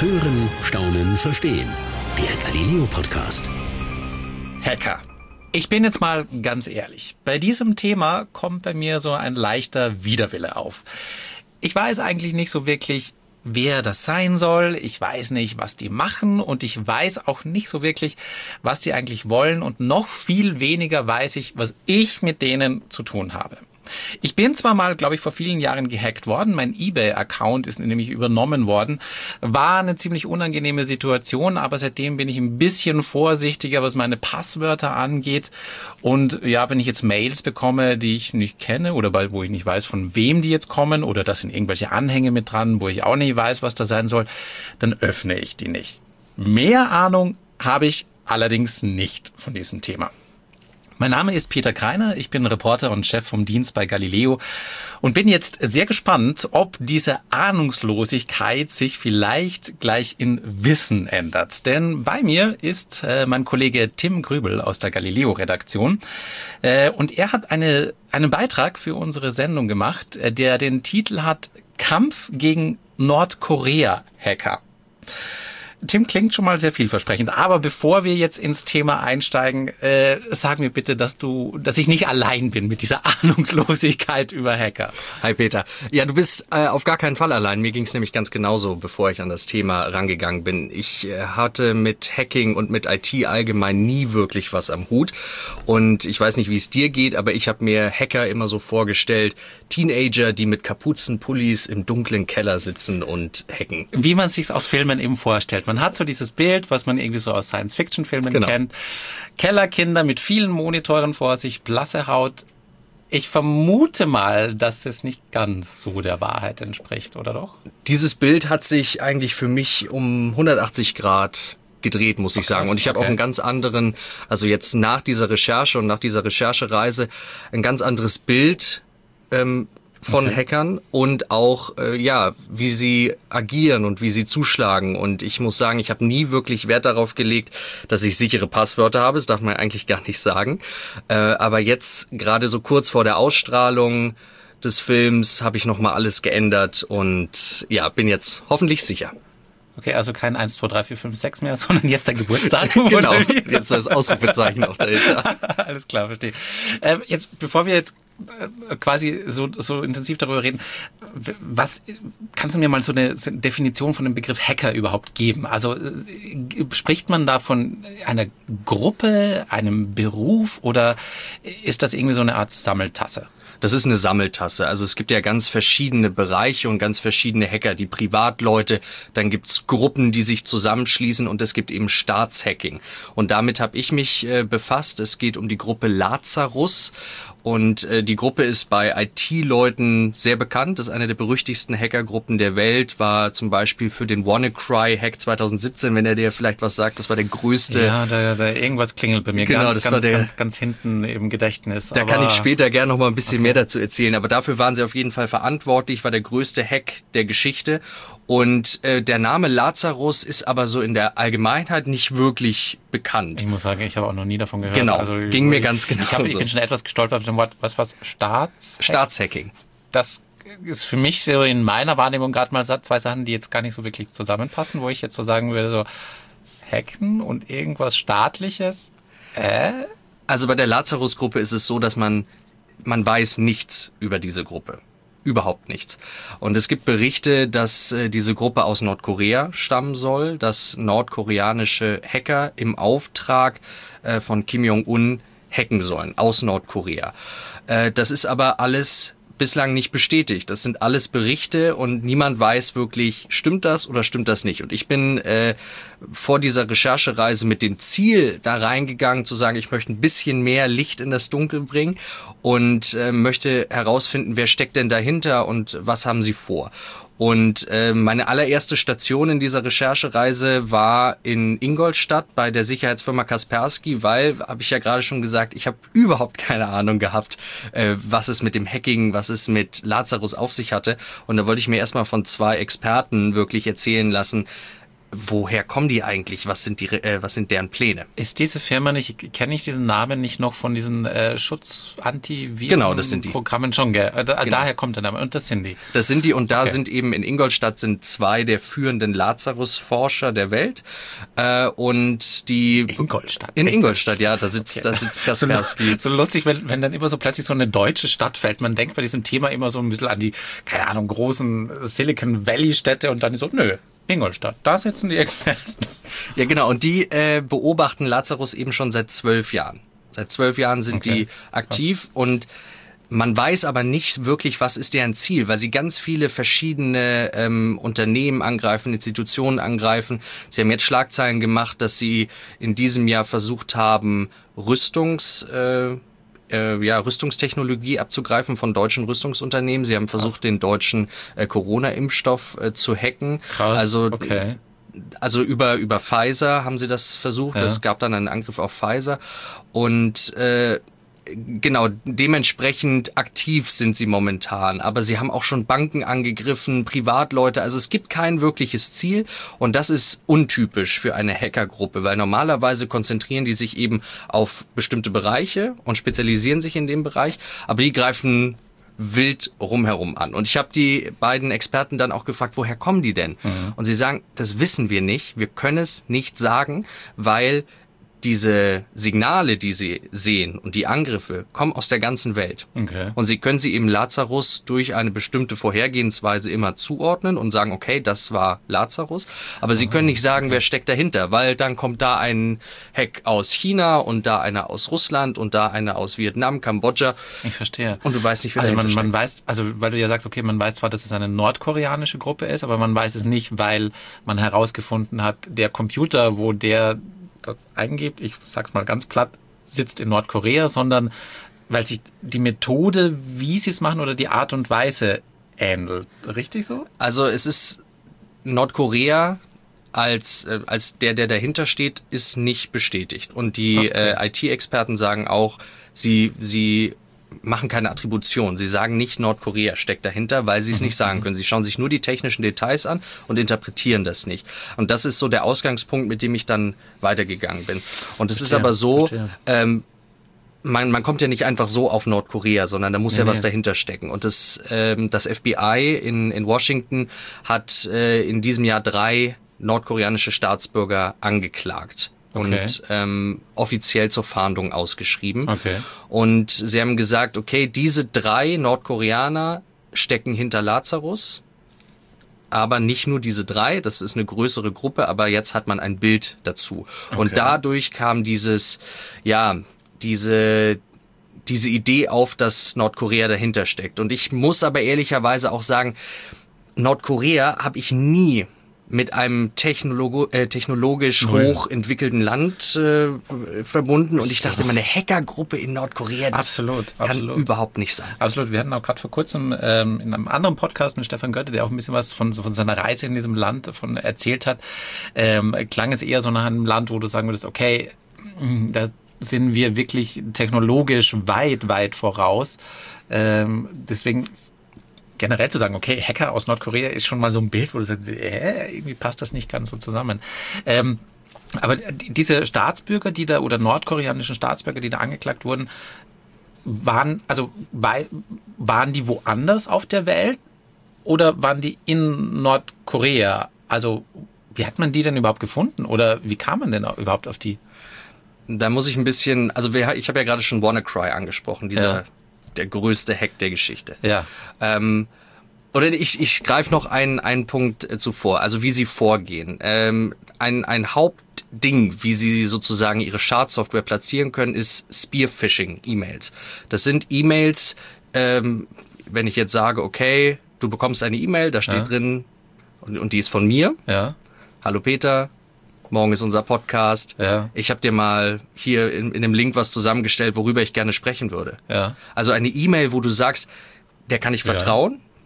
Hören, Staunen, Verstehen. Der Galileo Podcast. Hacker. Ich bin jetzt mal ganz ehrlich. Bei diesem Thema kommt bei mir so ein leichter Widerwille auf. Ich weiß eigentlich nicht so wirklich, wer das sein soll. Ich weiß nicht, was die machen und ich weiß auch nicht so wirklich, was die eigentlich wollen und noch viel weniger weiß ich, was ich mit denen zu tun habe. Ich bin zwar mal, glaube ich, vor vielen Jahren gehackt worden. Mein eBay-Account ist nämlich übernommen worden. War eine ziemlich unangenehme Situation, aber seitdem bin ich ein bisschen vorsichtiger, was meine Passwörter angeht. Und ja, wenn ich jetzt Mails bekomme, die ich nicht kenne oder wo ich nicht weiß, von wem die jetzt kommen oder da sind irgendwelche Anhänge mit dran, wo ich auch nicht weiß, was da sein soll, dann öffne ich die nicht. Mehr Ahnung habe ich allerdings nicht von diesem Thema. Mein Name ist Peter Kreiner, ich bin Reporter und Chef vom Dienst bei Galileo und bin jetzt sehr gespannt, ob diese Ahnungslosigkeit sich vielleicht gleich in Wissen ändert. Denn bei mir ist mein Kollege Tim Grübel aus der Galileo-Redaktion und er hat einen Beitrag für unsere Sendung gemacht, der den Titel hat Kampf gegen Nordkorea-Hacker. Tim, klingt schon mal sehr vielversprechend. Aber bevor wir jetzt ins Thema einsteigen, sag mir bitte, dass ich nicht allein bin mit dieser Ahnungslosigkeit über Hacker. Hi Peter. Ja, du bist auf gar keinen Fall allein. Mir ging es nämlich ganz genauso, bevor ich an das Thema rangegangen bin. Ich hatte mit Hacking und mit IT allgemein nie wirklich was am Hut. Und ich weiß nicht, wie es dir geht, aber ich habe mir Hacker immer so vorgestellt, Teenager, die mit Kapuzenpullis im dunklen Keller sitzen und hacken. Wie man sich's aus Filmen eben vorstellt. Man hat so dieses Bild, was man irgendwie so aus Science-Fiction-Filmen kennt. Kellerkinder mit vielen Monitoren vor sich, blasse Haut. Ich vermute mal, dass es nicht ganz so der Wahrheit entspricht, oder doch? Dieses Bild hat sich eigentlich für mich um 180 Grad gedreht, muss ich sagen. Und ich habe auch einen ganz anderen, also jetzt nach dieser Recherche und nach dieser Recherchereise, ein ganz anderes Bild von Hackern und auch, wie sie agieren und wie sie zuschlagen. Und ich muss sagen, ich habe nie wirklich Wert darauf gelegt, dass ich sichere Passwörter habe. Das darf man eigentlich gar nicht sagen. Aber jetzt, gerade so kurz vor der Ausstrahlung des Films, habe ich nochmal alles geändert und ja, bin jetzt hoffentlich sicher. Okay, also kein 1, 2, 3, 4, 5, 6 mehr, sondern jetzt der Geburtsdatum. Genau, jetzt das Ausrufezeichen auch dahinter. Alles klar, verstehe. Jetzt, bevor wir jetzt quasi so intensiv darüber reden, kannst du mir mal so eine Definition von dem Begriff Hacker überhaupt geben? Also spricht man da von einer Gruppe, einem Beruf oder ist das irgendwie so eine Art Sammeltasse? Das ist eine Sammeltasse. Also es gibt ja ganz verschiedene Bereiche und ganz verschiedene Hacker, die Privatleute, dann gibt's Gruppen, die sich zusammenschließen und es gibt eben Staatshacking. Und damit habe ich mich befasst. Es geht um die Gruppe Lazarus. Und die Gruppe ist bei IT-Leuten sehr bekannt. Das ist eine der berüchtigsten Hackergruppen der Welt. War zum Beispiel für den WannaCry-Hack 2017, wenn er dir vielleicht was sagt. Das war der größte. Ja, da irgendwas klingelt bei mir. Genau, ganz hinten im Gedächtnis. Da kann ich später gerne noch mal ein bisschen mehr dazu erzählen. Aber dafür waren sie auf jeden Fall verantwortlich. War der größte Hack der Geschichte. Und der Name Lazarus ist aber so in der Allgemeinheit nicht wirklich bekannt. Ich muss sagen, ich habe auch noch nie davon gehört. Genau, also, ging mir ganz genau Ich bin schon etwas gestolpert mit dem Wort, was? Staatshacking. Das ist für mich so in meiner Wahrnehmung gerade mal zwei Sachen, die jetzt gar nicht so wirklich zusammenpassen, wo ich jetzt so sagen würde, so hacken und irgendwas Staatliches. Also bei der Lazarus-Gruppe ist es so, dass man weiß nichts über diese Gruppe. Überhaupt nichts. Und es gibt Berichte, dass diese Gruppe aus Nordkorea stammen soll, dass nordkoreanische Hacker im Auftrag von Kim Jong-un hacken sollen, aus Nordkorea. Das ist aber alles bislang nicht bestätigt. Das sind alles Berichte und niemand weiß wirklich, stimmt das oder stimmt das nicht. Und ich bin vor dieser Recherchereise mit dem Ziel da reingegangen, zu sagen, ich möchte ein bisschen mehr Licht in das Dunkel bringen und möchte herausfinden, wer steckt denn dahinter und was haben sie vor. Und meine allererste Station in dieser Recherchereise war in Ingolstadt bei der Sicherheitsfirma Kaspersky, weil, habe ich ja gerade schon gesagt, ich habe überhaupt keine Ahnung gehabt, was es mit dem Hacking, was es mit Lazarus auf sich hatte. Und da wollte ich mir erstmal von 2 Experten wirklich erzählen lassen, woher kommen die eigentlich? Was sind deren Pläne? Ist diese Firma nicht, kenne ich diesen Namen nicht noch von diesen Genau, das sind die. Programmen schon, gell? Daher kommt der Name. Und das sind die. Das sind die, und da sind eben in Ingolstadt sind 2 der führenden Lazarus-Forscher der Welt. Und die. Ingolstadt. In Ingolstadt, ja, da sitzt Kaspersky. So lustig, wenn dann immer so plötzlich so eine deutsche Stadt fällt. Man denkt bei diesem Thema immer so ein bisschen an die, keine Ahnung, großen Silicon Valley-Städte und dann so, nö. Ingolstadt, da sitzen die Experten. Ja, genau. Und die beobachten Lazarus eben schon seit 12 Jahren. Seit 12 Jahren sind die aktiv. Und man weiß aber nicht wirklich, was ist deren Ziel, weil sie ganz viele verschiedene Unternehmen angreifen, Institutionen angreifen. Sie haben jetzt Schlagzeilen gemacht, dass sie in diesem Jahr versucht haben, Rüstungstechnologie abzugreifen von deutschen Rüstungsunternehmen. Sie haben versucht, den deutschen Corona-Impfstoff zu hacken. Krass, Also über Pfizer haben sie das versucht. Es gab dann einen Angriff auf Pfizer. Und genau, dementsprechend aktiv sind sie momentan. Aber sie haben auch schon Banken angegriffen, Privatleute. Also es gibt kein wirkliches Ziel. Und das ist untypisch für eine Hackergruppe, weil normalerweise konzentrieren die sich eben auf bestimmte Bereiche und spezialisieren sich in dem Bereich. Aber die greifen wild rumherum an. Und ich habe die beiden Experten dann auch gefragt, woher kommen die denn? Und sie sagen, das wissen wir nicht. Wir können es nicht sagen, weil diese Signale, die sie sehen und die Angriffe kommen aus der ganzen Welt. Okay. Und sie können sie eben Lazarus durch eine bestimmte Vorhergehensweise immer zuordnen und sagen, okay, das war Lazarus. Aber sie können nicht sagen, wer steckt dahinter, weil dann kommt da ein Hack aus China und da einer aus Russland und da einer aus Vietnam, Kambodscha. Ich verstehe. Und du weißt nicht, wer also dahinter man steckt. weiß, also weil du ja sagst, okay, man weiß zwar, dass es eine nordkoreanische Gruppe ist, aber man weiß es nicht, weil man herausgefunden hat, der Computer, wo der das eingibt, ich sag's mal ganz platt, sitzt in Nordkorea, sondern weil sich die Methode, wie sie es machen oder die Art und Weise ähnelt. Richtig so? Also es ist Nordkorea als der dahinter steht, ist nicht bestätigt. Und die IT-Experten sagen auch, sie machen keine Attribution. Sie sagen nicht, Nordkorea steckt dahinter, weil sie es nicht sagen können. Sie schauen sich nur die technischen Details an und interpretieren das nicht. Und das ist so der Ausgangspunkt, mit dem ich dann weitergegangen bin. Und es ist aber so, man kommt ja nicht einfach so auf Nordkorea, sondern da muss ja was dahinter stecken. Und das FBI in Washington hat in diesem Jahr 3 nordkoreanische Staatsbürger angeklagt. Und offiziell zur Fahndung ausgeschrieben. Okay. Und sie haben gesagt, okay, diese 3 Nordkoreaner stecken hinter Lazarus, aber nicht nur diese 3, das ist eine größere Gruppe, aber jetzt hat man ein Bild dazu. Okay. Und dadurch kam diese Idee auf, dass Nordkorea dahinter steckt. Und ich muss aber ehrlicherweise auch sagen, Nordkorea habe ich nie mit einem technologisch hochentwickelten Land verbunden. Und ich dachte, eine Hackergruppe in Nordkorea, das kann überhaupt nicht sein. Absolut. Wir hatten auch gerade vor kurzem in einem anderen Podcast mit Stefan Götte, der auch ein bisschen was von seiner Reise in diesem Land erzählt hat. Klang es eher so nach einem Land, wo du sagen würdest, okay, da sind wir wirklich technologisch weit voraus. Deswegen generell zu sagen, okay, Hacker aus Nordkorea ist schon mal so ein Bild, wo du sagst, irgendwie passt das nicht ganz so zusammen. Aber diese Staatsbürger, die da, oder nordkoreanischen Staatsbürger, die da angeklagt wurden, waren die woanders auf der Welt oder waren die in Nordkorea? Also, wie hat man die denn überhaupt gefunden? Oder wie kam man denn überhaupt auf die? Da muss ich ein bisschen, also ich habe ja gerade schon WannaCry angesprochen, der größte Hack der Geschichte. Ja. Oder ich greife noch einen Punkt zuvor, also wie sie vorgehen. Ein Hauptding, wie sie sozusagen ihre Schadsoftware platzieren können, ist Spearphishing-E-Mails. Das sind E-Mails, wenn ich jetzt sage, okay, du bekommst eine E-Mail, da steht drin, und die ist von mir. Ja. Hallo Peter. Morgen ist unser Podcast. Ja. Ich habe dir mal hier in dem Link was zusammengestellt, worüber ich gerne sprechen würde. Ja. Also eine E-Mail, wo du sagst, der kann ich vertrauen,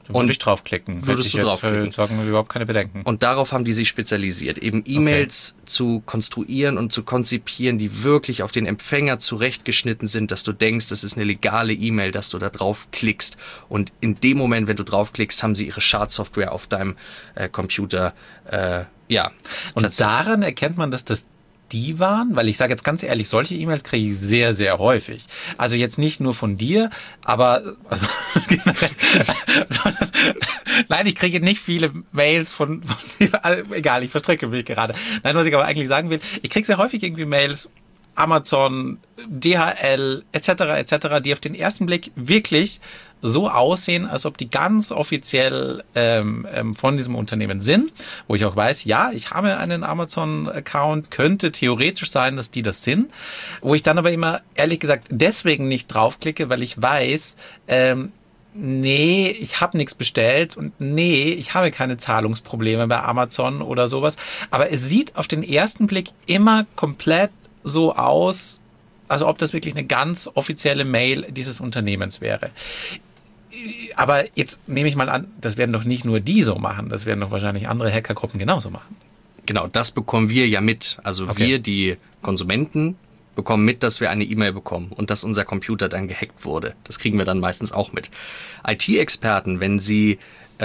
Würde ich draufklicken. Würdest du draufklicken. Sagen, überhaupt keine Bedenken. Und darauf haben die sich spezialisiert, eben E-Mails zu konstruieren und zu konzipieren, die wirklich auf den Empfänger zurechtgeschnitten sind, dass du denkst, das ist eine legale E-Mail, dass du da draufklickst. Und in dem Moment, wenn du draufklickst, haben sie ihre Schadsoftware auf deinem Computer, Und daran erkennt man, dass das die waren, weil ich sage jetzt ganz ehrlich, solche E-Mails kriege ich sehr, sehr häufig. Also jetzt nicht nur von dir, aber sondern, nein, ich kriege nicht viele Mails von egal, ich verstricke mich gerade. Nein, was ich aber eigentlich sagen will, ich kriege sehr häufig irgendwie Mails, Amazon, DHL, etc., die auf den ersten Blick wirklich so aussehen, als ob die ganz offiziell von diesem Unternehmen sind, wo ich auch weiß, ja, ich habe einen Amazon-Account, könnte theoretisch sein, dass die das sind, wo ich dann aber immer, ehrlich gesagt, deswegen nicht draufklicke, weil ich weiß, nee, ich habe nichts bestellt und nee, ich habe keine Zahlungsprobleme bei Amazon oder sowas, aber es sieht auf den ersten Blick immer komplett so aus, also ob das wirklich eine ganz offizielle Mail dieses Unternehmens wäre. Aber jetzt nehme ich mal an, das werden doch nicht nur die so machen, das werden doch wahrscheinlich andere Hackergruppen genauso machen. Genau, das bekommen wir ja mit. Also wir, die Konsumenten, bekommen mit, dass wir eine E-Mail bekommen und dass unser Computer dann gehackt wurde. Das kriegen wir dann meistens auch mit. IT-Experten, wenn sie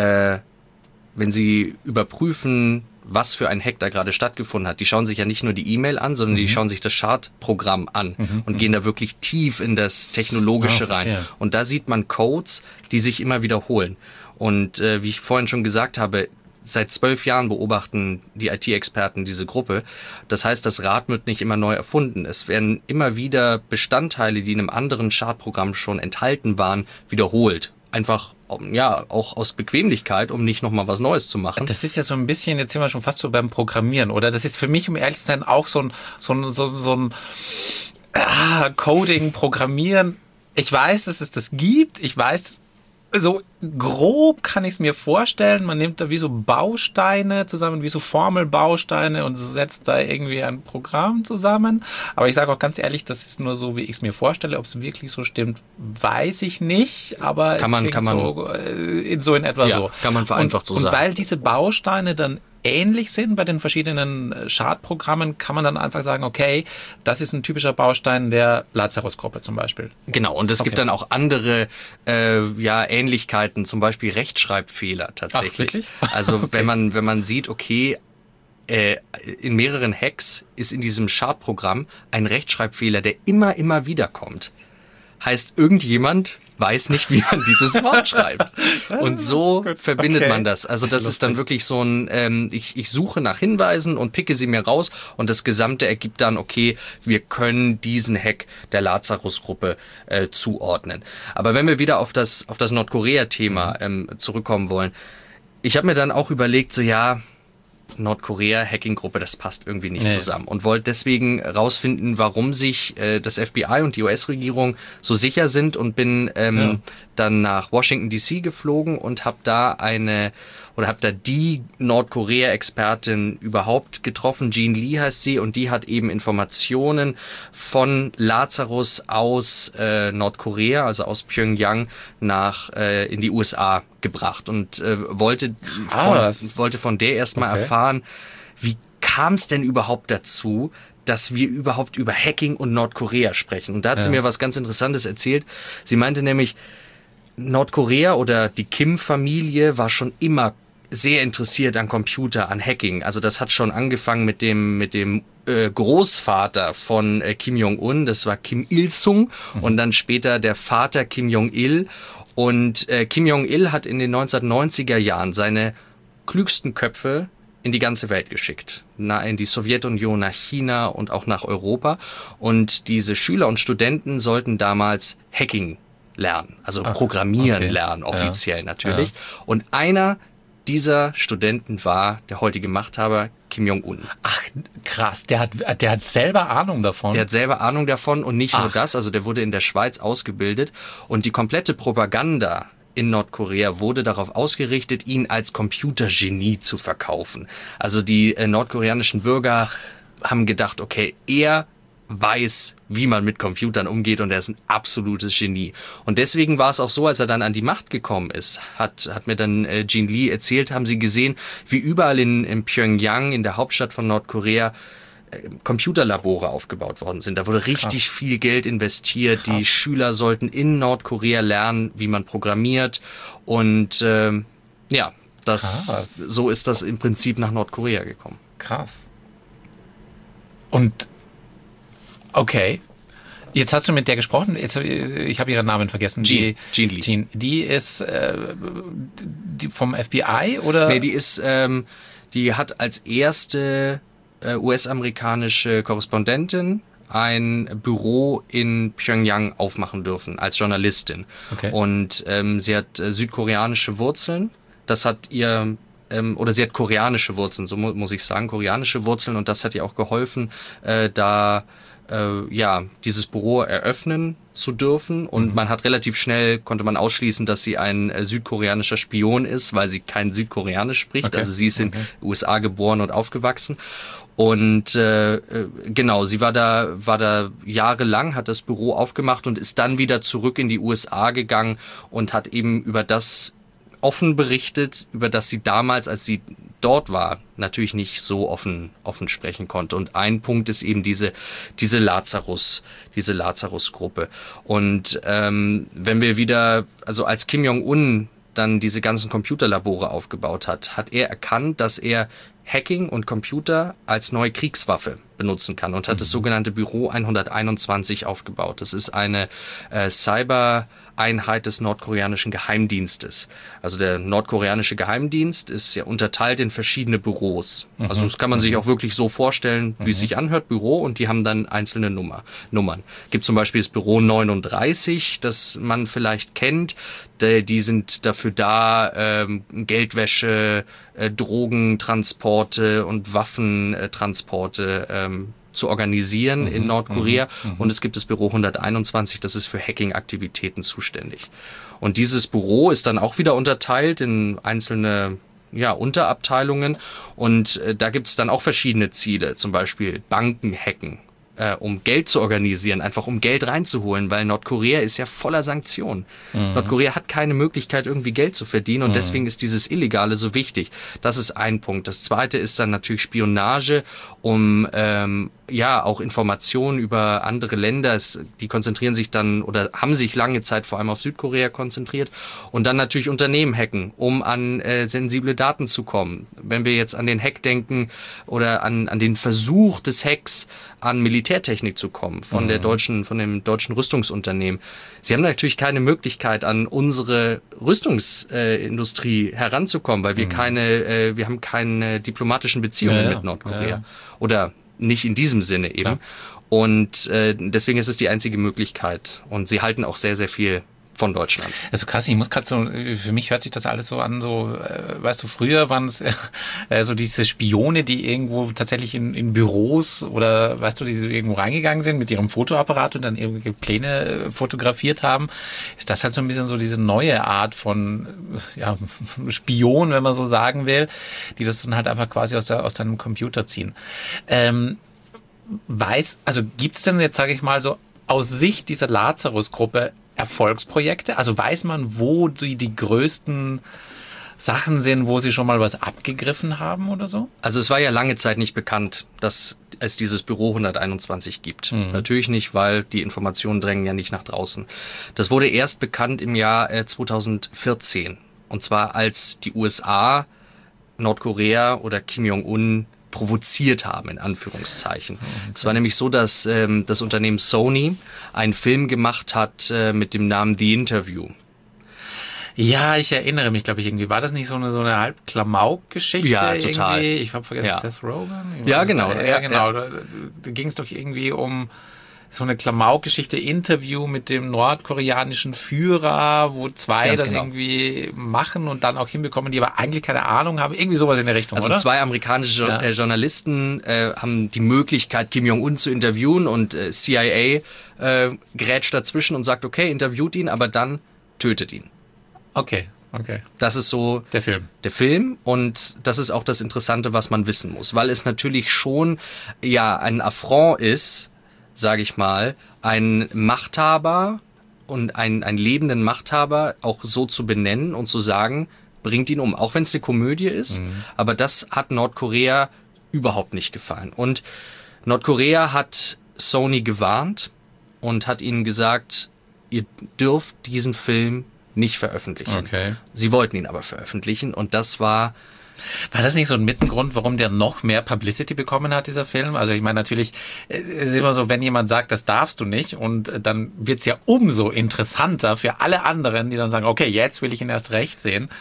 überprüfen, was für ein Hack da gerade stattgefunden hat. Die schauen sich ja nicht nur die E-Mail an, sondern die schauen sich das Schadprogramm an und gehen da wirklich tief in das Technologische rein. Und da sieht man Codes, die sich immer wiederholen. Und wie ich vorhin schon gesagt habe, seit 12 Jahren beobachten die IT-Experten diese Gruppe. Das heißt, das Rad wird nicht immer neu erfunden. Es werden immer wieder Bestandteile, die in einem anderen Schadprogramm schon enthalten waren, wiederholt. Einfach, ja, auch aus Bequemlichkeit, um nicht nochmal was Neues zu machen. Das ist ja so ein bisschen, jetzt sind wir schon fast so beim Programmieren, oder? Das ist für mich, um ehrlich zu sein, auch so ein Coding, Programmieren. Ich weiß, dass es das gibt. Ich weiß, so grob kann ich es mir vorstellen. Man nimmt da wie so Bausteine zusammen, wie so Formelbausteine und setzt da irgendwie ein Programm zusammen. Aber ich sage auch ganz ehrlich, das ist nur so, wie ich es mir vorstelle. Ob es wirklich so stimmt, weiß ich nicht. Aber kann man so in etwa so. Kann man vereinfacht so sagen. Und weil diese Bausteine dann ähnlich sind bei den verschiedenen Schadprogrammen, kann man dann einfach sagen, okay, das ist ein typischer Baustein der Lazarus-Gruppe zum Beispiel. Genau, und es gibt dann auch andere Ähnlichkeiten, zum Beispiel Rechtschreibfehler tatsächlich. Ach, wirklich? Also Okay. wenn man sieht, okay, in mehreren Hacks ist in diesem Schadprogramm ein Rechtschreibfehler, der immer wieder kommt. Heißt, irgendjemand weiß nicht, wie man dieses Wort schreibt. Und so verbindet man das. Also das ist dann wirklich so ein, ich suche nach Hinweisen und picke sie mir raus und das Gesamte ergibt dann, okay, wir können diesen Hack der Lazarus-Gruppe zuordnen. Aber wenn wir wieder auf das Nordkorea-Thema zurückkommen wollen, ich habe mir dann auch überlegt, so ja, Nordkorea-Hacking-Gruppe, das passt irgendwie nicht zusammen. Und wollte deswegen rausfinden, warum sich das FBI und die US-Regierung so sicher sind und bin dann nach Washington D.C. geflogen und habe da die Nordkorea-Expertin überhaupt getroffen. Jean Lee heißt sie und die hat eben Informationen von Lazarus aus Nordkorea, also aus Pyongyang, in die USA gebracht und wollte von der erstmal erfahren, wie kam es denn überhaupt dazu, dass wir überhaupt über Hacking und Nordkorea sprechen. Und da hat sie mir was ganz Interessantes erzählt. Sie meinte nämlich, Nordkorea oder die Kim-Familie war schon immer sehr interessiert an Computer, an Hacking. Also das hat schon angefangen mit dem Großvater von Kim Jong-un, das war Kim Il-sung und dann später der Vater Kim Jong-il. Und Kim Jong-il hat in den 1990er Jahren seine klügsten Köpfe in die ganze Welt geschickt. In die Sowjetunion, nach China und auch nach Europa. Und diese Schüler und Studenten sollten damals Hacking lernen, also Programmieren lernen, offiziell natürlich. Und einer dieser Studenten war der heutige Machthaber Kim Jong-un. Ach, krass, der hat selber Ahnung davon. Der hat selber Ahnung davon und nicht nur das, also der wurde in der Schweiz ausgebildet und die komplette Propaganda in Nordkorea wurde darauf ausgerichtet, ihn als Computergenie zu verkaufen. Also die nordkoreanischen Bürger haben gedacht, okay, er weiß, wie man mit Computern umgeht und er ist ein absolutes Genie. Und deswegen war es auch so, als er dann an die Macht gekommen ist, hat mir dann Gene Lee erzählt, haben sie gesehen, wie überall in Pyongyang, in der Hauptstadt von Nordkorea, Computerlabore aufgebaut worden sind. Da wurde richtig viel Geld investiert. Die Schüler sollten in Nordkorea lernen, wie man programmiert. Und so ist das im Prinzip nach Nordkorea gekommen. Krass. Und okay, jetzt hast du mit der gesprochen. Ich habe ihren Namen vergessen. Gene Lee. Die ist die vom FBI oder? Nee, die hat als erste US-amerikanische Korrespondentin ein Büro in Pyongyang aufmachen dürfen als Journalistin. Okay. Und sie hat südkoreanische Wurzeln. Das hat ihr sie hat koreanische Wurzeln, so muss ich sagen, koreanische Wurzeln, und das hat ihr auch geholfen, dieses Büro eröffnen zu dürfen. Und man hat relativ schnell, konnte man ausschließen, dass sie ein südkoreanischer Spion ist, weil sie kein Südkoreanisch spricht. Okay. Also sie ist in den USA geboren und aufgewachsen. Und sie war da jahrelang, hat das Büro aufgemacht und ist dann wieder zurück in die USA gegangen und hat eben über das offen berichtet, über das sie damals, als sie dort war, natürlich nicht so offen sprechen konnte. Und ein Punkt ist eben diese Lazarus-Gruppe. Und wenn wir wieder, also als Kim Jong-un dann diese ganzen Computerlabore aufgebaut hat, hat er erkannt, dass er Hacking und Computer als neue Kriegswaffe benutzen kann und hat das sogenannte Büro 121 aufgebaut. Das ist eine Cyber-Einheit des nordkoreanischen Geheimdienstes. Also der nordkoreanische Geheimdienst ist ja unterteilt in verschiedene Büros. Also das kann man sich auch wirklich so vorstellen, wie es sich anhört, Büro, und die haben dann einzelne Nummern. Gibt zum Beispiel das Büro 39, das man vielleicht kennt. Die sind dafür da, Geldwäsche, Drogentransporte und Waffentransporte zu organisieren in Nordkorea. Und es gibt das Büro 121, das ist für Hacking-Aktivitäten zuständig. Und dieses Büro ist dann auch wieder unterteilt in einzelne Unterabteilungen. Und da gibt es dann auch verschiedene Ziele, zum Beispiel Banken hacken, um Geld zu organisieren, einfach um Geld reinzuholen, weil Nordkorea ist ja voller Sanktionen. Nordkorea hat keine Möglichkeit, irgendwie Geld zu verdienen, und deswegen ist dieses Illegale so wichtig. Das ist ein Punkt. Das zweite ist dann natürlich Spionage, um auch Informationen über andere Länder. Die konzentrieren sich dann oder haben sich lange Zeit vor allem auf Südkorea konzentriert. Und dann natürlich Unternehmen hacken, um an sensible Daten zu kommen. Wenn wir jetzt an den Hack denken oder an den Versuch des Hacks, an Militärtechnik zu kommen von dem deutschen Rüstungsunternehmen. Sie haben natürlich keine Möglichkeit, an unsere Rüstungsindustrie heranzukommen, weil wir haben keine diplomatischen Beziehungen mit Nordkorea. Ja. Oder nicht in diesem Sinne eben. Klar. Und deswegen ist es die einzige Möglichkeit. Und sie halten auch sehr, sehr viel von Deutschland. Also krass, ich muss gerade so, für mich hört sich das alles so an, so, weißt du, früher waren es so diese Spione, die irgendwo tatsächlich in Büros oder, weißt du, die so irgendwo reingegangen sind mit ihrem Fotoapparat und dann irgendwelche Pläne fotografiert haben. Ist das halt so ein bisschen so diese neue Art von Spion, wenn man so sagen will, die das dann halt einfach quasi aus deinem Computer ziehen. Gibt's denn jetzt, sage ich mal, so aus Sicht dieser Lazarus-Gruppe Erfolgsprojekte? Also weiß man, wo die größten Sachen sind, wo sie schon mal was abgegriffen haben oder so? Also es war ja lange Zeit nicht bekannt, dass es dieses Büro 121 gibt. Natürlich nicht, weil die Informationen drängen ja nicht nach draußen. Das wurde erst bekannt im Jahr 2014. Und zwar als die USA, Nordkorea oder Kim Jong-un provoziert haben, in Anführungszeichen. Es war nämlich so, dass das Unternehmen Sony einen Film gemacht hat mit dem Namen The Interview. Ja, ich erinnere mich, glaube ich, irgendwie. War das nicht so eine halb Klamauk-Geschichte? Ja, total. Irgendwie? Ich habe vergessen, Seth Rogen? Ja, genau. Ja, genau. Da ging es doch irgendwie um so eine Klamauk-Geschichte, Interview mit dem nordkoreanischen Führer, wo zwei Ganz das genau. irgendwie machen und dann auch hinbekommen, die aber eigentlich keine Ahnung haben. Irgendwie sowas in der Richtung, also oder? Zwei amerikanische Journalisten haben die Möglichkeit, Kim Jong-un zu interviewen, und CIA grätscht dazwischen und sagt, okay, interviewt ihn, aber dann tötet ihn. Okay. Das ist so Der Film. Und das ist auch das Interessante, was man wissen muss, weil es natürlich schon ein Affront ist, sage ich mal, einen Machthaber und einen lebenden Machthaber auch so zu benennen und zu sagen, bringt ihn um. Auch wenn es eine Komödie ist, aber das hat Nordkorea überhaupt nicht gefallen. Und Nordkorea hat Sony gewarnt und hat ihnen gesagt, ihr dürft diesen Film nicht veröffentlichen. Okay. Sie wollten ihn aber veröffentlichen und das war... War das nicht so ein Mittengrund, warum der noch mehr Publicity bekommen hat, dieser Film? Also ich meine, natürlich ist immer so, wenn jemand sagt, das darfst du nicht, und dann wird's ja umso interessanter für alle anderen, die dann sagen, okay, jetzt will ich ihn erst recht sehen.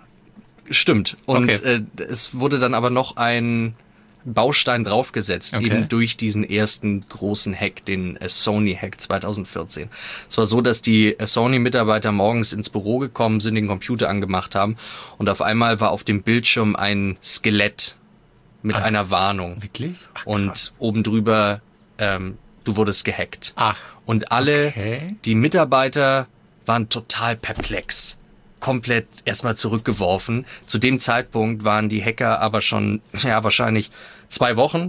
Stimmt. Und Okay. es wurde dann aber noch ein Baustein draufgesetzt, Okay. eben durch diesen ersten großen Hack, den Sony-Hack 2014. Es war so, dass die Sony-Mitarbeiter morgens ins Büro gekommen sind, den Computer angemacht haben und auf einmal war auf dem Bildschirm ein Skelett mit einer Warnung. Wirklich? Ach, Und oben drüber, du wurdest gehackt. Ach, Und alle, okay. die Mitarbeiter waren total perplex. Komplett erstmal zurückgeworfen. Zu dem Zeitpunkt waren die Hacker aber schon, ja, wahrscheinlich 2 Wochen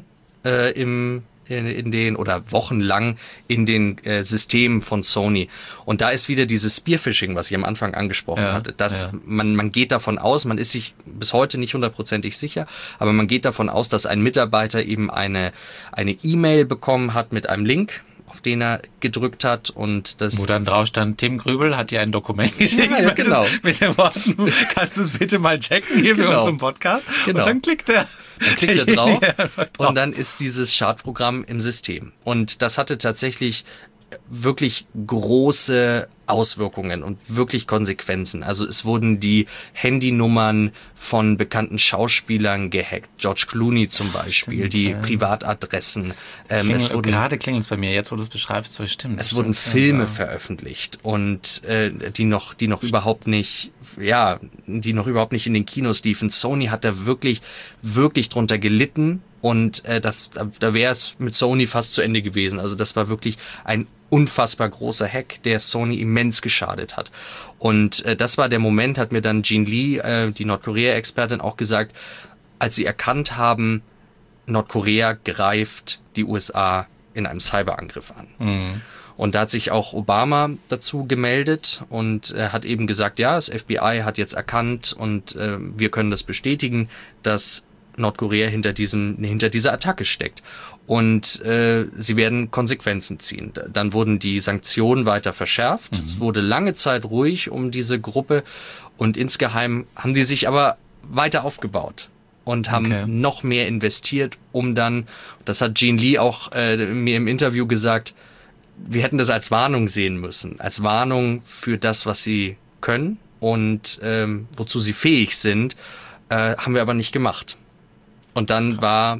in den oder wochenlang in den Systemen von Sony. Und da ist wieder dieses Spearphishing, was ich am Anfang angesprochen hatte. Dass man geht davon aus, man ist sich bis heute nicht 100%ig sicher, aber man geht davon aus, dass ein Mitarbeiter eben eine E-Mail bekommen hat mit einem Link, auf den er gedrückt hat und das... Wo dann drauf stand, Tim Grübel hat dir ein Dokument geschickt. Ja, genau. Mit den Worten, kannst du es bitte mal checken hier für Genau. unseren Podcast? Genau. Und dann klickt er. Dann klickt er drauf Ja, und dann ist dieses Schadprogramm im System. Und das hatte tatsächlich wirklich große Auswirkungen und wirklich Konsequenzen. Also es wurden die Handynummern von bekannten Schauspielern gehackt. George Clooney zum Beispiel, stimmt, die ja. Privatadressen. Es wurden Gerade klingelt es bei mir, jetzt wo du es beschreibst, so stimmt. Es wurden Filme veröffentlicht und die noch überhaupt nicht, die noch überhaupt nicht in den Kinos liefen. Sony hat da wirklich drunter gelitten und da wäre es mit Sony fast zu Ende gewesen. Also das war wirklich ein unfassbar großer Hack, der Sony immens geschadet hat. Und das war der Moment, hat mir dann Jean Lee, die Nordkorea-Expertin, auch gesagt, als sie erkannt haben, Nordkorea greift die USA in einem Cyberangriff an. Und da hat sich auch Obama dazu gemeldet und hat eben gesagt, ja, das FBI hat jetzt erkannt und wir können das bestätigen, dass Nordkorea hinter dieser Attacke steckt. Und sie werden Konsequenzen ziehen. Dann wurden die Sanktionen weiter verschärft. Es wurde lange Zeit ruhig um diese Gruppe und insgeheim haben die sich aber weiter aufgebaut und haben noch mehr investiert, um dann, das hat Jean Lee auch mir im Interview gesagt, wir hätten das als Warnung sehen müssen, als Warnung für das, was sie können und wozu sie fähig sind, haben wir aber nicht gemacht. Und dann war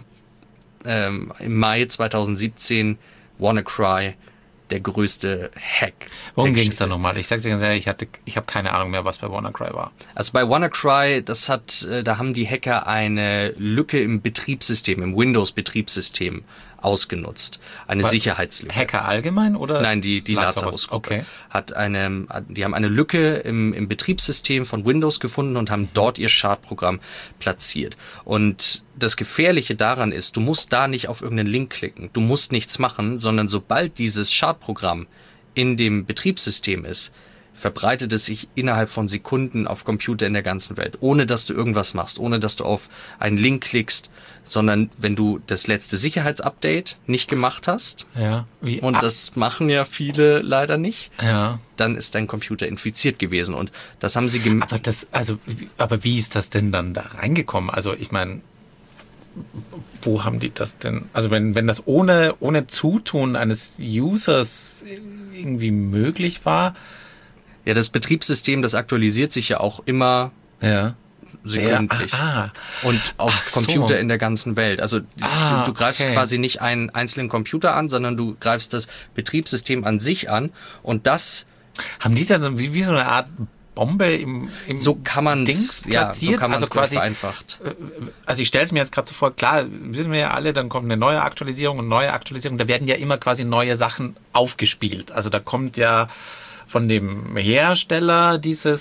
im Mai 2017 WannaCry der größte Hack. Worum ging es da nochmal? Ich sag's dir ganz ehrlich, ich habe keine Ahnung mehr, was bei WannaCry war. Also bei WannaCry, da haben die Hacker eine Lücke im Betriebssystem, im Windows-Betriebssystem ausgenutzt. Eine Sicherheitslücke. Hacker allgemein oder? Nein, die Lazarus-Gruppe Okay. die haben eine Lücke im Betriebssystem von Windows gefunden und haben dort ihr Schadprogramm platziert. Und das Gefährliche daran ist, du musst da nicht auf irgendeinen Link klicken. Du musst nichts machen, sondern sobald dieses Schadprogramm in dem Betriebssystem ist, verbreitet es sich innerhalb von Sekunden auf Computer in der ganzen Welt, ohne dass du irgendwas machst, ohne dass du auf einen Link klickst, sondern wenn du das letzte Sicherheitsupdate nicht gemacht hast, und das machen ja viele leider nicht, dann ist dein Computer infiziert gewesen und das haben sie aber wie ist das denn dann da reingekommen? Also ich meine, wo haben die das denn? Also wenn das ohne Zutun eines Users irgendwie möglich war? Ja, das Betriebssystem, das aktualisiert sich ja auch immer sekündlich. Und auf Computer in der ganzen Welt. Also du greifst quasi nicht einen einzelnen Computer an, sondern du greifst das Betriebssystem an sich an und das... Haben die dann wie so eine Art Bombe im so kann man Dings platziert? So kann man also quasi vereinfacht. Also ich stelle es mir jetzt gerade so vor, klar, wissen wir ja alle, dann kommt eine neue Aktualisierung, da werden ja immer quasi neue Sachen aufgespielt. Also da kommt ja von dem Hersteller dieses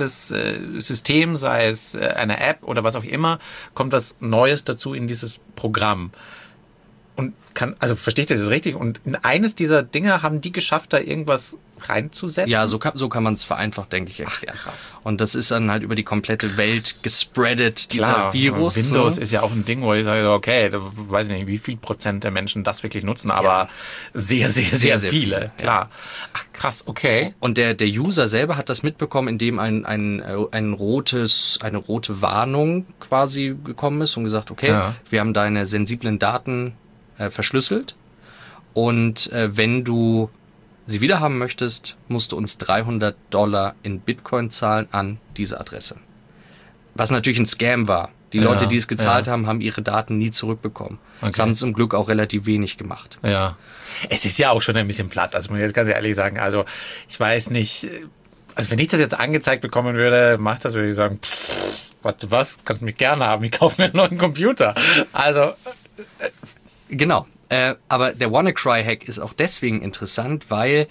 System, sei es eine App oder was auch immer, kommt was Neues dazu in dieses Programm. Und also verstehe ich das jetzt richtig? Und in eines dieser Dinge haben die geschafft, da irgendwas reinzusetzen? Ja, so kann man es vereinfacht, denke ich, erklären. Ach, krass. Und das ist dann halt über die komplette Welt gespreadet, dieser Klar, Virus. Windows ist ja auch ein Ding, wo ich sage, okay, da weiß ich nicht, wie viel Prozent der Menschen das wirklich nutzen, aber sehr, sehr, sehr, sehr viele. Klar. Ach, krass, okay. Und der User selber hat das mitbekommen, indem eine rote Warnung quasi gekommen ist und gesagt, okay, wir haben deine sensiblen Daten verschlüsselt und wenn du sie wiederhaben möchtest, musst du uns $300 in Bitcoin zahlen an diese Adresse. Was natürlich ein Scam war. Die Leute, die es gezahlt haben, haben ihre Daten nie zurückbekommen. Okay. Das haben zum Glück auch relativ wenig gemacht. Ja. Es ist ja auch schon ein bisschen platt, also muss ich jetzt ganz ehrlich sagen. Also ich weiß nicht, also wenn ich das jetzt angezeigt bekommen würde, würde ich sagen, was, kannst du mich gerne haben, ich kaufe mir einen neuen Computer. Also genau. Aber der WannaCry-Hack ist auch deswegen interessant, weil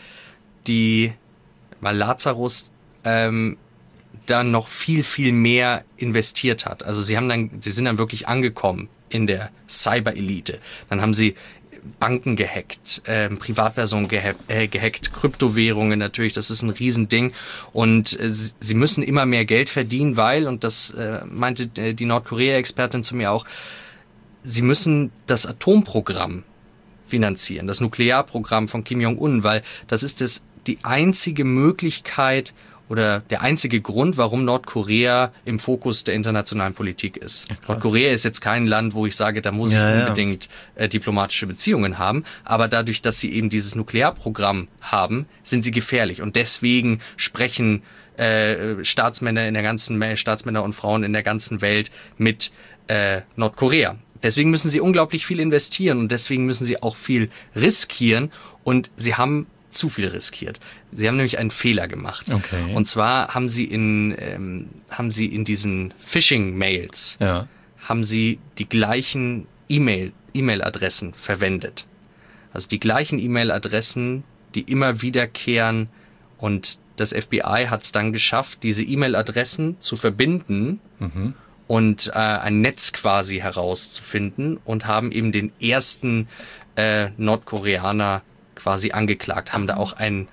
Lazarus dann noch viel, viel mehr investiert hat. Also sie sind dann wirklich angekommen in der Cyber-Elite. Dann haben sie Banken gehackt, Privatpersonen gehackt, Kryptowährungen natürlich, das ist ein Riesending. Und sie müssen immer mehr Geld verdienen, weil, und das meinte die Nordkorea-Expertin zu mir auch, sie müssen das Atomprogramm finanzieren, das Nuklearprogramm von Kim Jong-un, weil das ist die einzige Möglichkeit oder der einzige Grund, warum Nordkorea im Fokus der internationalen Politik ist. Ja, Nordkorea ist jetzt kein Land, wo ich sage, da muss ich unbedingt diplomatische Beziehungen haben, aber dadurch, dass sie eben dieses Nuklearprogramm haben, sind sie gefährlich und deswegen sprechen Staatsmänner und Frauen in der ganzen Welt mit Nordkorea. Deswegen müssen sie unglaublich viel investieren und deswegen müssen sie auch viel riskieren und sie haben zu viel riskiert. Sie haben nämlich einen Fehler gemacht. Okay. Und zwar haben sie in diesen Phishing-Mails haben sie die gleichen E-Mail-Adressen verwendet. Also die gleichen E-Mail-Adressen, die immer wiederkehren und das FBI hat es dann geschafft, diese E-Mail-Adressen zu verbinden und ein Netz quasi herauszufinden und haben eben den ersten Nordkoreaner quasi angeklagt, haben da auch ein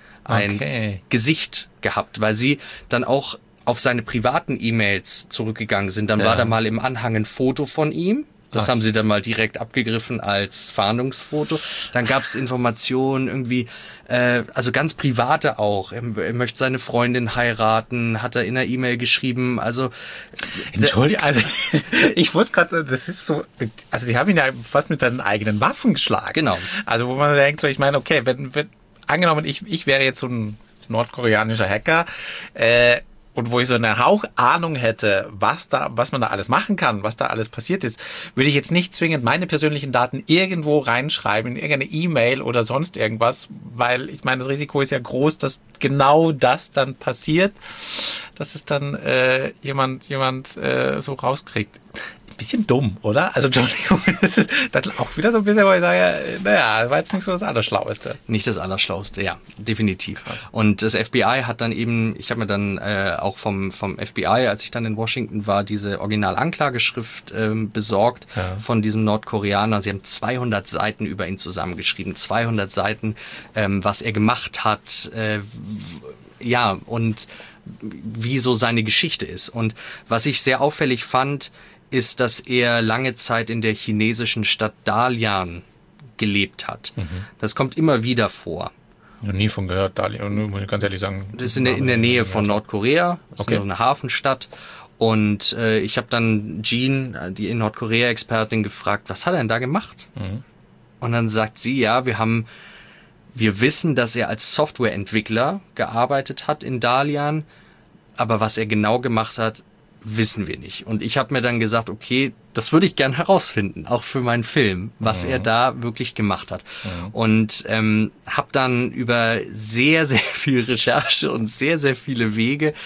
Gesicht gehabt, weil sie dann auch auf seine privaten E-Mails zurückgegangen sind. Dann war da mal im Anhang ein Foto von ihm. Das haben sie dann mal direkt abgegriffen als Fahndungsfoto. Dann gab es Informationen irgendwie, also ganz private auch. Er möchte seine Freundin heiraten, hat er in der E-Mail geschrieben. Also Entschuldigung, also ich wusste gerade, das ist so, also sie haben ihn ja fast mit seinen eigenen Waffen geschlagen. Genau. Also wo man denkt, so, ich meine, okay, wenn angenommen, ich wäre jetzt so ein nordkoreanischer Hacker, und wo ich so eine Hauchahnung hätte, was man da alles machen kann, was da alles passiert ist, würde ich jetzt nicht zwingend meine persönlichen Daten irgendwo reinschreiben, in irgendeine E-Mail oder sonst irgendwas, weil ich meine, das Risiko ist ja groß, dass genau das dann passiert, dass es dann jemand so rauskriegt. Bisschen dumm, oder? Also Entschuldigung, das ist dann auch wieder so ein bisschen, wo ich sage, naja, war jetzt nicht so das Allerschlaueste. Nicht das Allerschlauste, ja, definitiv. Krass. Und das FBI hat dann eben, ich habe mir dann auch vom FBI, als ich dann in Washington war, diese Originalanklageschrift besorgt von diesem Nordkoreaner. Sie haben 200 Seiten über ihn zusammengeschrieben, 200 Seiten, was er gemacht hat, und wie so seine Geschichte ist. Und was ich sehr auffällig fand, ist, dass er lange Zeit in der chinesischen Stadt Dalian gelebt hat. Das kommt immer wieder vor. Noch nie von gehört, Dalian, muss ich ganz ehrlich sagen. Das ist in der Nähe von Nordkorea, das ist eine Hafenstadt. Und ich habe dann Jean, die Nordkorea-Expertin, gefragt, was hat er denn da gemacht? Und dann sagt sie, wir wissen, dass er als Softwareentwickler gearbeitet hat in Dalian, aber was er genau gemacht hat, wissen wir nicht. Und ich habe mir dann gesagt, okay, das würde ich gern herausfinden, auch für meinen Film, was er da wirklich gemacht hat. Und habe dann über sehr, sehr viel Recherche und sehr, sehr viele Wege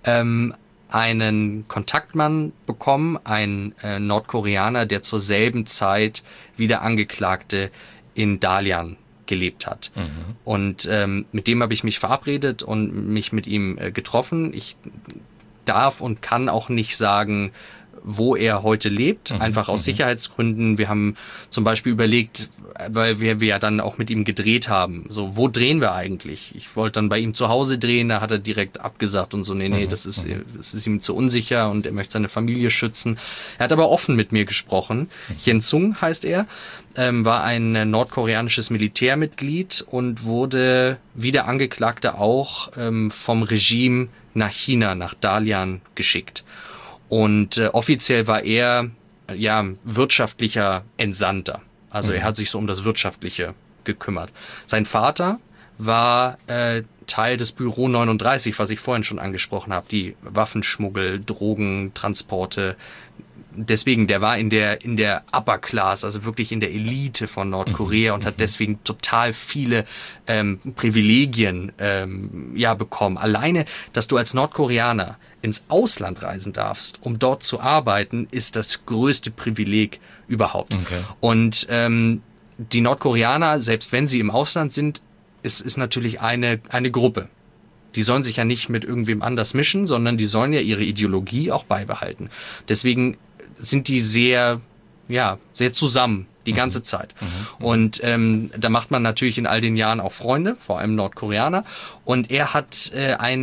einen Kontaktmann bekommen, ein Nordkoreaner, der zur selben Zeit wie der Angeklagte in Dalian gelebt hat. Und mit dem habe ich mich verabredet und mich mit ihm getroffen. Ich darf und kann auch nicht sagen, wo er heute lebt, einfach aus Sicherheitsgründen. Wir haben zum Beispiel überlegt, weil wir ja dann auch mit ihm gedreht haben, so, wo drehen wir eigentlich? Ich wollte dann bei ihm zu Hause drehen, da hat er direkt abgesagt und so, nee, das ist ihm zu unsicher und er möchte seine Familie schützen. Er hat aber offen mit mir gesprochen. Hyun-Sung heißt er, war ein nordkoreanisches Militärmitglied und wurde wie der Angeklagte auch vom Regime nach China, nach Dalian geschickt. Und offiziell war er wirtschaftlicher Entsandter. Also er hat sich so um das Wirtschaftliche gekümmert. Sein Vater war Teil des Büro 39, was ich vorhin schon angesprochen habe, die Waffenschmuggel, Drogentransporte. Deswegen, der war in der Upper Class, also wirklich in der Elite von Nordkorea und hat deswegen total viele Privilegien bekommen. Alleine, dass du als Nordkoreaner ins Ausland reisen darfst, um dort zu arbeiten, ist das größte Privileg überhaupt. Okay. Und die Nordkoreaner, selbst wenn sie im Ausland sind, ist natürlich eine Gruppe. Die sollen sich ja nicht mit irgendwem anders mischen, sondern die sollen ja ihre Ideologie auch beibehalten. Deswegen sind die sehr zusammen die ganze Zeit. Und da macht man natürlich in all den Jahren auch Freunde, vor allem Nordkoreaner. Und er hat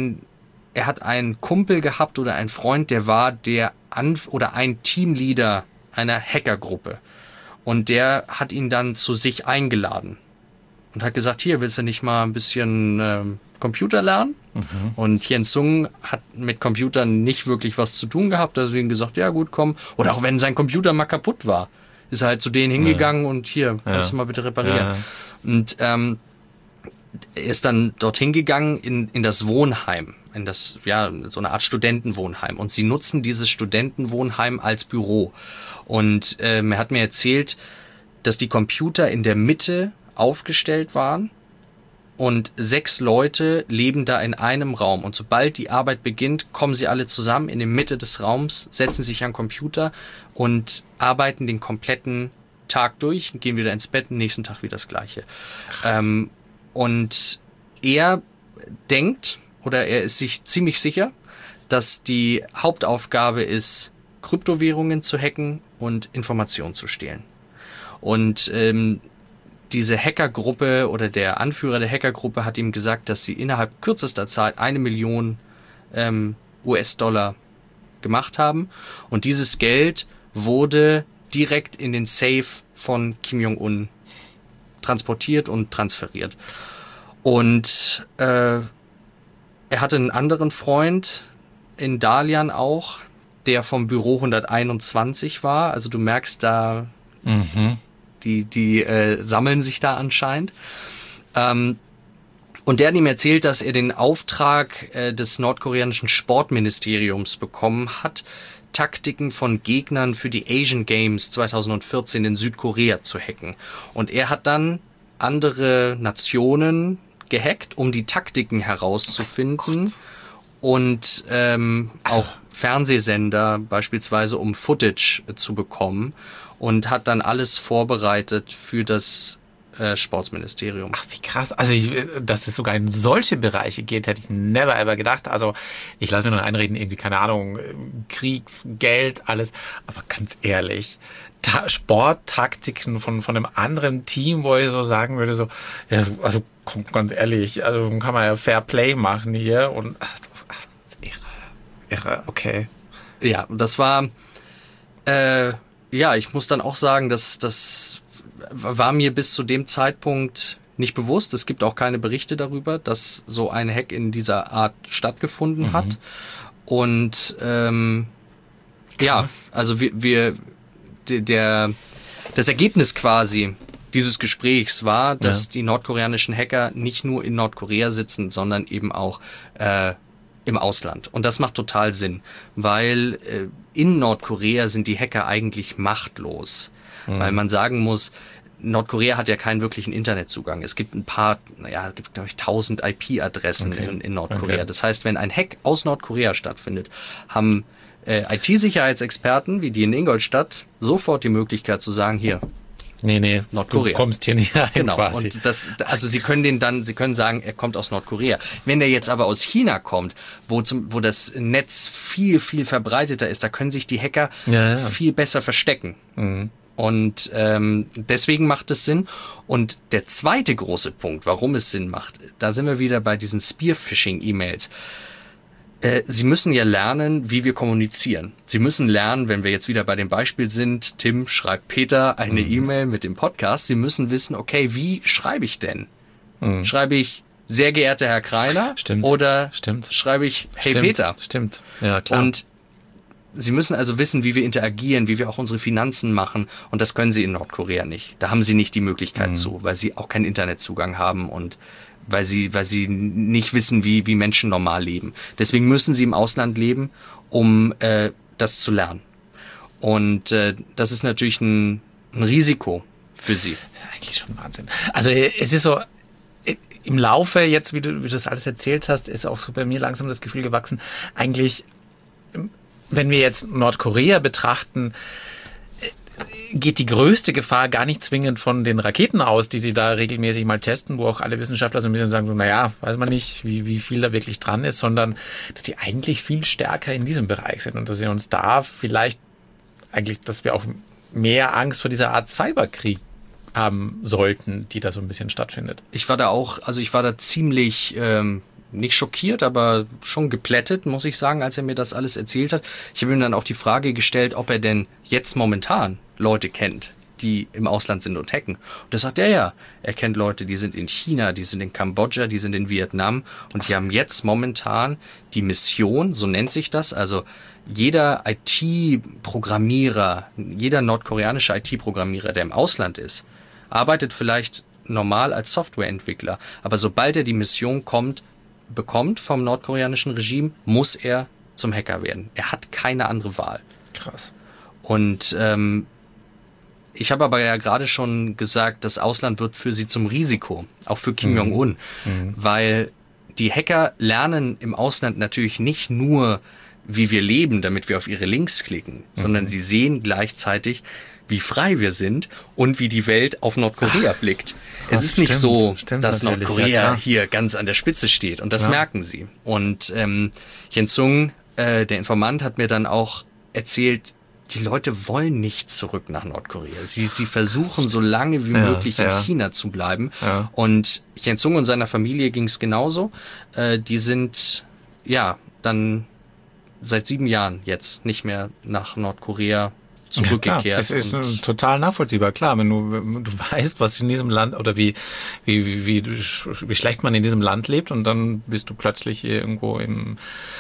einen Kumpel gehabt oder einen Freund, der war ein Teamleader einer Hackergruppe. Und der hat ihn dann zu sich eingeladen und hat gesagt, hier, willst du nicht mal ein bisschen Computer lernen? Und Hyun-Sung hat mit Computern nicht wirklich was zu tun gehabt, deswegen gesagt, ja gut, komm. Oder auch wenn sein Computer mal kaputt war, ist er halt zu denen hingegangen und hier, kannst du mal bitte reparieren. Und er ist dann dorthin gegangen in das Wohnheim, so eine Art Studentenwohnheim. Und sie nutzen dieses Studentenwohnheim als Büro. Und er hat mir erzählt, dass die Computer in der Mitte aufgestellt waren und 6 Leute leben da in einem Raum. Und sobald die Arbeit beginnt, kommen sie alle zusammen in die Mitte des Raums, setzen sich an den Computer und arbeiten den kompletten Tag durch, gehen wieder ins Bett, nächsten Tag wieder das Gleiche. Und er denkt, oder er ist sich ziemlich sicher, dass die Hauptaufgabe ist, Kryptowährungen zu hacken und Informationen zu stehlen. Und diese Hackergruppe oder der Anführer der Hackergruppe hat ihm gesagt, dass sie innerhalb kürzester Zeit 1 Million US-Dollar gemacht haben. Und dieses Geld wurde direkt in den Safe von Kim Jong-un transportiert und transferiert. Und er hatte einen anderen Freund in Dalian auch, der vom Büro 121 war. Also du merkst da, die sammeln sich da anscheinend. Und der hat ihm erzählt, dass er den Auftrag des nordkoreanischen Sportministeriums bekommen hat, Taktiken von Gegnern für die Asian Games 2014 in Südkorea zu hacken. Und er hat dann andere Nationen gehackt, um die Taktiken herauszufinden und auch Fernsehsender beispielsweise, um Footage zu bekommen, und hat dann alles vorbereitet für das Sportsministerium. Ach, wie krass. Also, dass es sogar in solche Bereiche geht, hätte ich never ever gedacht. Also, ich lasse mir nur einreden, irgendwie, keine Ahnung, Kriegs, Geld, alles. Aber ganz ehrlich, Sporttaktiken von einem anderen Team, wo ich so sagen würde, so, ja, also, ganz ehrlich, also, kann man ja Fair Play machen hier und, das ist irre, okay. Ja, das war, ich muss dann auch sagen, dass das war mir bis zu dem Zeitpunkt nicht bewusst. Es gibt auch keine Berichte darüber, dass so ein Hack in dieser Art stattgefunden hat. Und also das Ergebnis quasi dieses Gesprächs war, dass die nordkoreanischen Hacker nicht nur in Nordkorea sitzen, sondern eben auch im Ausland. Und das macht total Sinn, weil in Nordkorea sind die Hacker eigentlich machtlos. Weil man sagen muss, Nordkorea hat ja keinen wirklichen Internetzugang. Es gibt glaube ich 1000 IP-Adressen in Nordkorea. Okay. Das heißt, wenn ein Hack aus Nordkorea stattfindet, haben IT-Sicherheitsexperten wie die in Ingolstadt sofort die Möglichkeit zu sagen, hier, Nee, Nordkorea. Du kommst hier nicht rein, Genau. quasi. Und sie können sagen, er kommt aus Nordkorea. Wenn er jetzt aber aus China kommt, wo das Netz viel, viel verbreiteter ist, da können sich die Hacker viel besser verstecken. Mhm. Und deswegen macht es Sinn. Und der zweite große Punkt, warum es Sinn macht, da sind wir wieder bei diesen Spear-Phishing-E-Mails. Sie müssen ja lernen, wie wir kommunizieren. Sie müssen lernen, wenn wir jetzt wieder bei dem Beispiel sind, Tim schreibt Peter eine E-Mail mit dem Podcast. Sie müssen wissen, okay, wie schreibe ich denn? Schreibe ich, sehr geehrter Herr Kreiner? Stimmt. Oder Stimmt. schreibe ich, hey Stimmt. Peter? Stimmt, ja klar. Und Sie müssen also wissen, wie wir interagieren, wie wir auch unsere Finanzen machen. Und das können Sie in Nordkorea nicht. Da haben Sie nicht die Möglichkeit zu, weil Sie auch keinen Internetzugang haben und weil sie nicht wissen, wie Menschen normal leben. Deswegen müssen sie im Ausland leben, um das zu lernen. Und das ist natürlich ein Risiko für sie. Eigentlich schon Wahnsinn. Also es ist so, im Laufe jetzt, wie du das alles erzählt hast, ist auch so bei mir langsam das Gefühl gewachsen, eigentlich, wenn wir jetzt Nordkorea betrachten, geht die größte Gefahr gar nicht zwingend von den Raketen aus, die sie da regelmäßig mal testen, wo auch alle Wissenschaftler so ein bisschen sagen, so, naja, weiß man nicht, wie viel da wirklich dran ist, sondern dass die eigentlich viel stärker in diesem Bereich sind und dass wir uns da vielleicht eigentlich, dass wir auch mehr Angst vor dieser Art Cyberkrieg haben sollten, die da so ein bisschen stattfindet. Ich war da ziemlich nicht schockiert, aber schon geplättet, muss ich sagen, als er mir das alles erzählt hat. Ich habe ihm dann auch die Frage gestellt, ob er denn jetzt momentan Leute kennt, die im Ausland sind und hacken. Und da sagt er ja, er kennt Leute, die sind in China, die sind in Kambodscha, die sind in Vietnam und die haben jetzt momentan die Mission, so nennt sich das, also jeder IT-Programmierer, jeder nordkoreanische IT-Programmierer, der im Ausland ist, arbeitet vielleicht normal als Softwareentwickler, aber sobald er die Mission bekommt vom nordkoreanischen Regime, muss er zum Hacker werden. Er hat keine andere Wahl. Krass. Und ich habe aber ja gerade schon gesagt, das Ausland wird für sie zum Risiko, auch für Kim Jong-un, weil die Hacker lernen im Ausland natürlich nicht nur, wie wir leben, damit wir auf ihre Links klicken, sondern sie sehen gleichzeitig, wie frei wir sind und wie die Welt auf Nordkorea blickt. Es ist nicht so, dass Nordkorea hier ganz an der Spitze steht und das merken sie. Und Hyun-Sung, der Informant, hat mir dann auch erzählt, die Leute wollen nicht zurück nach Nordkorea. Sie versuchen so lange wie möglich in China zu bleiben. Ja. Und Hyun-Sung und seiner Familie ging es genauso. Die sind dann seit 7 Jahren jetzt nicht mehr nach Nordkorea zurückgekehrt. Ja, es ist total nachvollziehbar. Klar, wenn du weißt, was in diesem Land oder wie schlecht man in diesem Land lebt und dann bist du plötzlich irgendwo in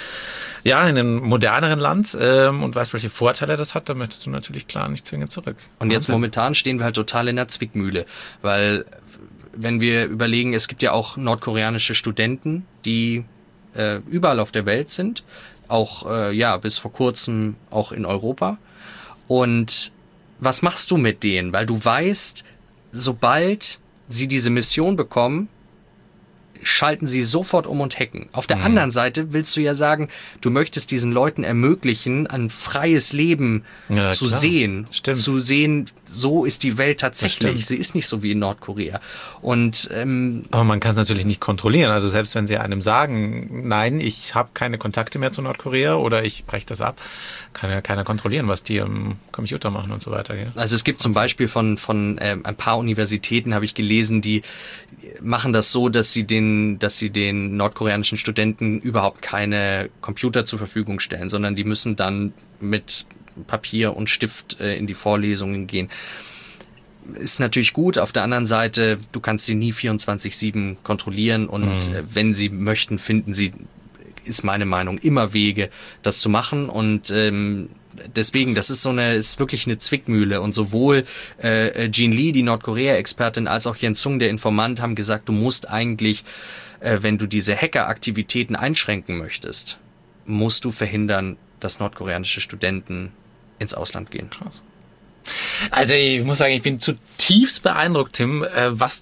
einem moderneren Land und weißt, welche Vorteile das hat, dann möchtest du natürlich klar nicht zwingend zurück. Und jetzt momentan stehen wir halt total in der Zwickmühle, weil wenn wir überlegen, es gibt ja auch nordkoreanische Studenten, die überall auf der Welt sind, auch bis vor kurzem auch in Europa. Und was machst du mit denen? Weil du weißt, sobald sie diese Mission bekommen, schalten sie sofort um und hacken. Auf der anderen Seite willst du ja sagen, du möchtest diesen Leuten ermöglichen, ein freies Leben zu sehen. Stimmt. Zu sehen, so ist die Welt tatsächlich. Sie ist nicht so wie in Nordkorea. Und aber man kann es natürlich nicht kontrollieren. Also selbst wenn sie einem sagen, nein, ich habe keine Kontakte mehr zu Nordkorea oder ich breche das ab, kann ja keiner kontrollieren, was die am Computer machen und so weiter. Ja? Also es gibt zum Beispiel von ein paar Universitäten, habe ich gelesen, die machen das so, dass sie den nordkoreanischen Studenten überhaupt keine Computer zur Verfügung stellen, sondern die müssen dann mit Papier und Stift in die Vorlesungen gehen. Ist natürlich gut. Auf der anderen Seite, du kannst sie nie 24/7 kontrollieren und wenn sie möchten, finden sie, ist meine Meinung, immer Wege, das zu machen und deswegen, das ist ist wirklich eine Zwickmühle und sowohl Jean Lee, die Nordkorea-Expertin, als auch Hyun-Sung, der Informant, haben gesagt, du musst eigentlich, wenn du diese Hacker-Aktivitäten einschränken möchtest, musst du verhindern, dass nordkoreanische Studenten ins Ausland gehen. Krass. Also ich muss sagen, ich bin zutiefst beeindruckt, Tim, was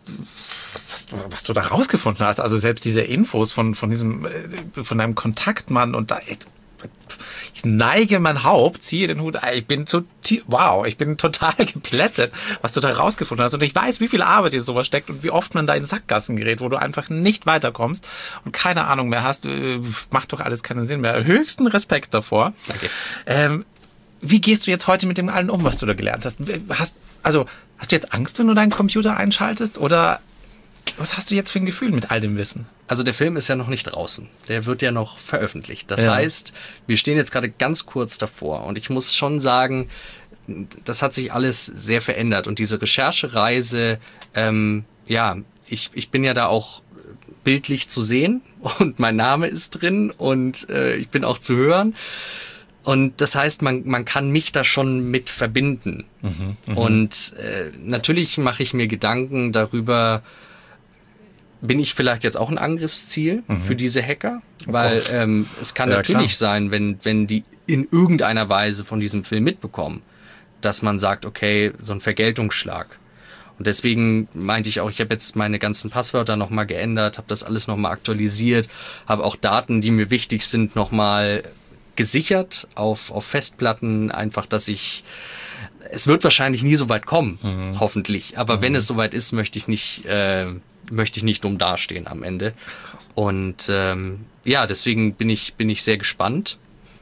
du da rausgefunden hast. Also selbst diese Infos von deinem Kontaktmann und da Ich neige mein Haupt, ziehe den Hut. Ich bin total geplättet, was du da rausgefunden hast. Und ich weiß, wie viel Arbeit in sowas steckt und wie oft man da in Sackgassen gerät, wo du einfach nicht weiterkommst und keine Ahnung mehr hast. Macht doch alles keinen Sinn mehr. Höchsten Respekt davor. Danke. Wie gehst du jetzt heute mit dem allen um, was du da gelernt hast? Hast du jetzt Angst, wenn du deinen Computer einschaltest? Oder was hast du jetzt für ein Gefühl mit all dem Wissen? Also der Film ist ja noch nicht draußen. Der wird ja noch veröffentlicht. Das heißt, wir stehen jetzt gerade ganz kurz davor. Und ich muss schon sagen, das hat sich alles sehr verändert. Und diese Recherchereise, ich bin ja da auch bildlich zu sehen. Und mein Name ist drin. Und ich bin auch zu hören. Und das heißt, man kann mich da schon mit verbinden. Und natürlich mache ich mir Gedanken darüber, bin ich vielleicht jetzt auch ein Angriffsziel für diese Hacker? Weil es kann natürlich sein, wenn die in irgendeiner Weise von diesem Film mitbekommen, dass man sagt, okay, so ein Vergeltungsschlag. Und deswegen meinte ich auch, ich habe jetzt meine ganzen Passwörter nochmal geändert, habe das alles nochmal aktualisiert, habe auch Daten, die mir wichtig sind, nochmal gesichert auf Festplatten, einfach, dass es wird wahrscheinlich nie so weit kommen, hoffentlich. Aber wenn es soweit ist, möchte ich nicht dumm dastehen am Ende. Krass. Und deswegen bin ich sehr gespannt.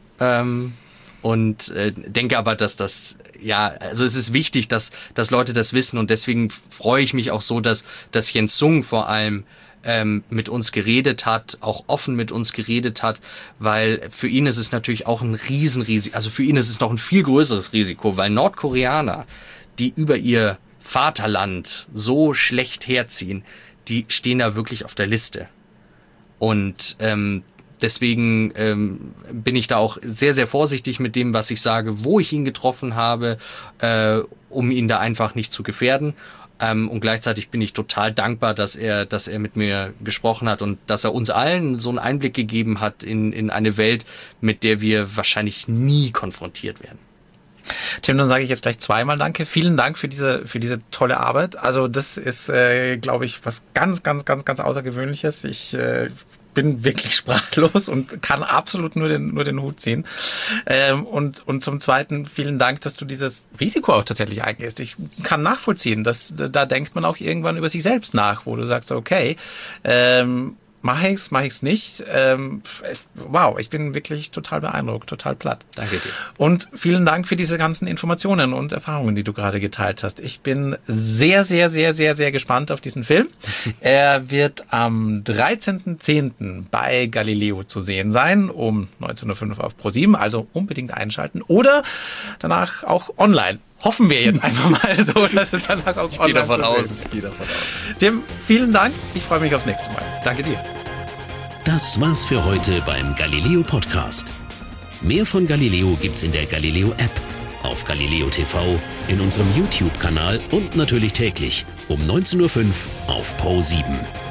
Und denke aber, dass es ist wichtig, dass Leute das wissen. Und deswegen freue ich mich auch so, dass Jens Sung vor allem mit uns geredet hat, auch offen mit uns geredet hat, weil für ihn ist es natürlich auch ein Riesenrisiko, also für ihn ist es noch ein viel größeres Risiko, weil Nordkoreaner, die über ihr Vaterland so schlecht herziehen, die stehen da wirklich auf der Liste. Und deswegen bin ich da auch sehr, sehr vorsichtig mit dem, was ich sage, wo ich ihn getroffen habe, um ihn da einfach nicht zu gefährden. Und gleichzeitig bin ich total dankbar, dass er mit mir gesprochen hat und dass er uns allen so einen Einblick gegeben hat in eine Welt, mit der wir wahrscheinlich nie konfrontiert werden. Tim, dann sage ich jetzt gleich zweimal Danke. Vielen Dank für diese tolle Arbeit. Also das ist, glaube ich, was ganz, ganz, ganz, ganz Außergewöhnliches. Ich bin wirklich sprachlos und kann absolut nur den Hut ziehen. Und zum Zweiten vielen Dank, dass du dieses Risiko auch tatsächlich eingehst. Ich kann nachvollziehen, dass da denkt man auch irgendwann über sich selbst nach, wo du sagst, okay, mache ich's nicht. Wow, ich bin wirklich total beeindruckt, total platt. Danke dir. Und vielen Dank für diese ganzen Informationen und Erfahrungen, die du gerade geteilt hast. Ich bin sehr, sehr, sehr, sehr, sehr gespannt auf diesen Film. Er wird am 13.10. bei Galileo zu sehen sein, um 19.05 Uhr auf ProSieben, also unbedingt einschalten oder danach auch online. Hoffen wir jetzt einfach mal so, dass es danach auch online ist. Ich gehe davon aus. Tim, vielen Dank. Ich freue mich aufs nächste Mal. Danke dir. Das war's für heute beim Galileo Podcast. Mehr von Galileo gibt's in der Galileo App, auf Galileo TV, in unserem YouTube-Kanal und natürlich täglich um 19.05 Uhr auf ProSieben.